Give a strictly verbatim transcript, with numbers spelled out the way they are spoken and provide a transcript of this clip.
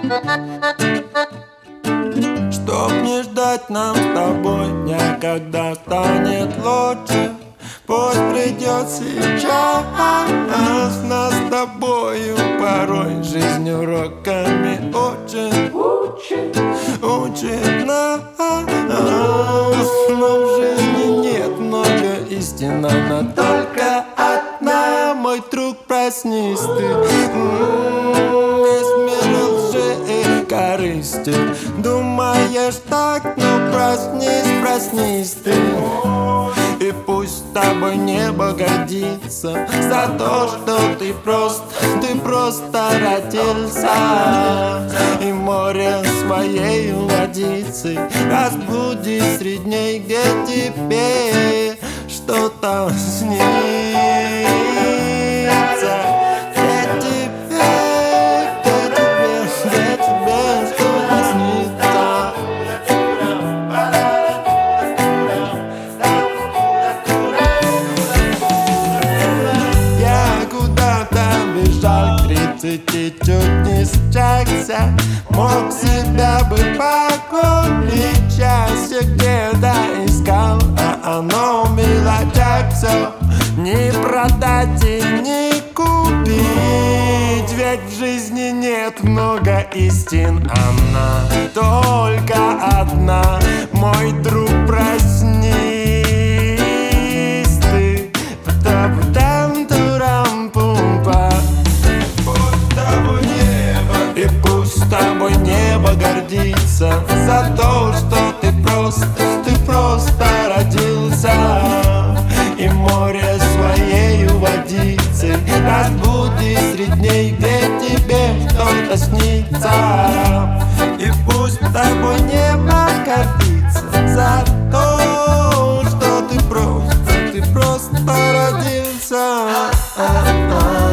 Чтоб не ждать нам с тобой дня, когда станет лучше. Пусть придет сейчас, нас с тобою порой жизнь уроками учит, учит, учит нас. Но в жизни нет много истин, она только одна. Мой друг, проснись ты, весь мир лжи и корысти. Думаешь так, но проснись, проснись ты. И пусть с тобой небо годится за то, что ты просто, ты просто родился. И море своей водицей разбуди среди дней, где тебе что-то снится. Где тебе, где тебе, где тебе что-то снится. Я куда-то бежал к тридцати, чуть не счастья. Мог себя бы погубить, счастье где-то искал, а оно в мелочах все. Не продать и не купить, ведь в жизни нет много истин, она только одна. Мой друг, проснись ты, там турам пумпа. И пусть с тобой небо гордится за то, что ты просто, ты просто родился. И море своей водицей разбуди среди дней, где тебе что-то снится. И пусть с тобой небо гордится за то, что ты просто, ты просто родился.